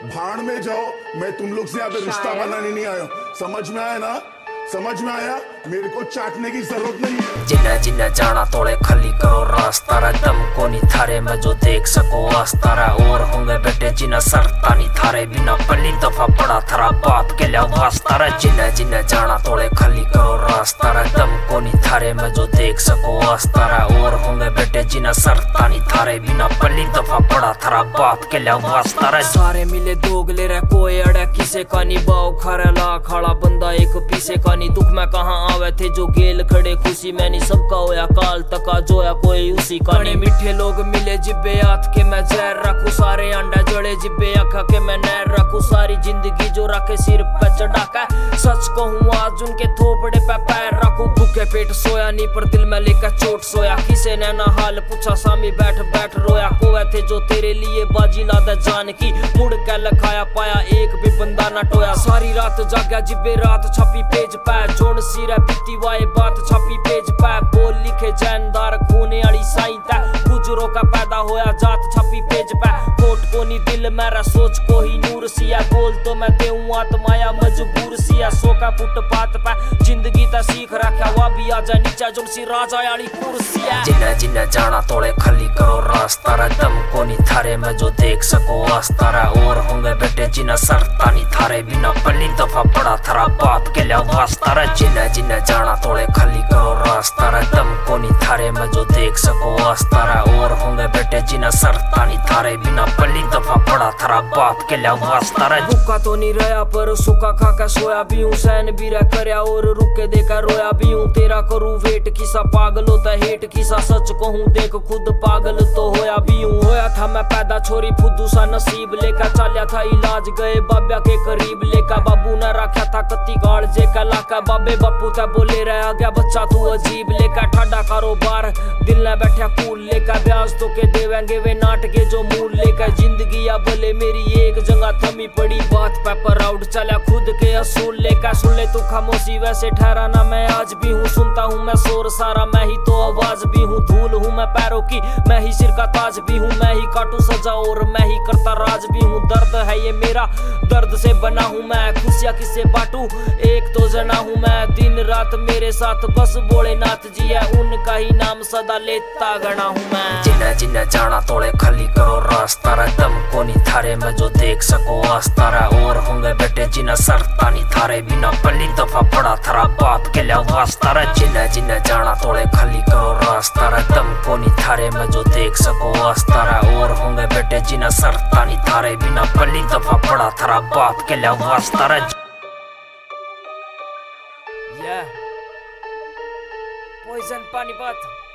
भाड़ में जाओ। मैं तुम लोग से यहाँ पे रिश्ता बनाने नहीं आया हूँ। समझ में आया ना? समझ में आया? मेरे को चाटने की जरूरत नहीं है। जिन्ना जिन्ना जाना तोड़े खाली करो रास्ता रा, दम को नहीं थारे में जो देख सको आस्ता रा। और होंगे बेटे जिन्ना सरता नहीं थारे बिना, पहली दफा पड़ा थारा बाप के लिया वास्ता रा। जिन्ना जिन्ना जाना तोड़े खाली करो रास्ता रा, दम को नहीं थारे में जो देख सको आस्ता रा। और होंगे बेटे जिन्ना सरता नहीं थारे बिना, पहली दफा पड़ा थारा बाप के लिया वास्ता रा। सारे मिले दोगले रे कोई अड़े किसे का नहीं, बाव खरे ला खाड़ा बंदा एक पीसे का नहीं। दुख में कहाँ आवे थे जो गेल खड़े, खुशी में नहीं सबका होया काल तका जोया कोई उसी का नहीं। मीठे लोग मिले जिब्बे हाथ के मैं जहर रखूं, सारे अंडा जड़े जिब्बे आखा के मैं नहर रखूं। सारी जिंदगी जो रखे सिर पे चढ़ा के, सच कहूँ आज उनके थोपड़े पे पैर रखूं। भूखे पेट सोया नहीं पर दिल में लेकर चोट सोया, किसे ने ना हाल पूछा सामी बैठ बैठ रोया। कोए थे जो तेरे लिए बाजी लादा जान की, मुड़ के लखाया पाया एक भी बंदा ना टोया। सारी रात जागया जिब्बे रात छपी पेज पे, जोड़ सिरा बीती वाए बात छपी पेज पे। बोल लिखे जैनदार खूने आली साई तै, गुजरों का पैदा होया जात छपी पेज पे। कोट को नी दिल मेरा सोच को ही नूर सिया, बोल तो मैं देऊं आत्माया मजबूर सिया। सो का फुटपाथ पे जिंदगी ता सीख रखा, वा भी आजा नीचा जो सी राजा आली कुर्सिया। जिन्ना जिन्ना जाना तोड़े खाली करो रास्ता रा, दम को नी थारे में जो देख सको आस्ता रा। और होंगे बेटे जिन्ना सरता नी थारे बिना, पहली दफा पड़ा थारा बाप के लिया वास्ता रा। जिन्ना जिन्ना जाना तोड़े खाली करो रास्ता रा, दम को नी थारे में जो देख सको आस्ता रा। और होंगे बेटे जिन्ना सरता नी थारे बिना, पहली दफा पड़ा थारा बाप के लिया वास्ता रा। भूखा तो नहीं रहा पर सुखा खा के सोया भी हूँ, सहन भी रह करया और रुके देकर रोया भी हूँ। तेरा करूँ वेट किसा पागल होता हेट किसा, सच कहूँ देख खुद पागल तो होया भी हूँ। होया था मैं पैदा छोरी फुद्दू सा नसीब लेकर, चालिया था इलाज गए बाब्या के करीब लेकर। बाबू ने रखा था कत्ती गाड़ जे का लाका, बाबे बापू था बोले रह गया बच्चा तू अजीब लेकर। ठाडा कारोबार दिल ने बैठा कूल लेकर, ब्याज तो के देवेंगे वे नाटके जो मूल लेकर। जिंदगी या बोले मेरी एक जगह थमी पड़ी, बात पे प्राउड चला खुद के असूल लेकर। सुन ले तू खामोशी वैसे ठहरा ना मैं आज भी हूँ, सुनता हूँ मैं शोर सारा मैं ही तो आवाज भी हूँ। धूल हूँ मैं पैरों की मैं ही सिर का ताज भी हूँ, मैं ही काटू सजा और मैं ही करता राज भी हूँ। दर्द है ये मेरा दर्द से बना हूँ मैं, खुशियाँ किससे बांटू एक तो जना हूँ मैं। दिन रात मेरे साथ बस भोलेनाथ जी है, उनका ही नाम सदा लेता गणा हूँ मैं। जिन्ना जिन्ना जाना तोड़े खाली करो रास्ता रा, दम को नहीं थारे में जो देख सको आस्ता रा। और होंगे बेटे जिन्ना सरता नहीं थारे बिना, पहली दफा पड़ा थारा बाप के लिया वास्ता रा। जिन्ना जिन्ना जाना तोड़े खाली करो रास्ता रा, दम को नहीं थारे में जो देख सको आस्ता रा। और होंगे बेटे जिन्ना सरता नहीं थारे बिना, पहली दफा पड़ा थारा बाप के लिया वास्ता रा। पॉइजन पानीपत।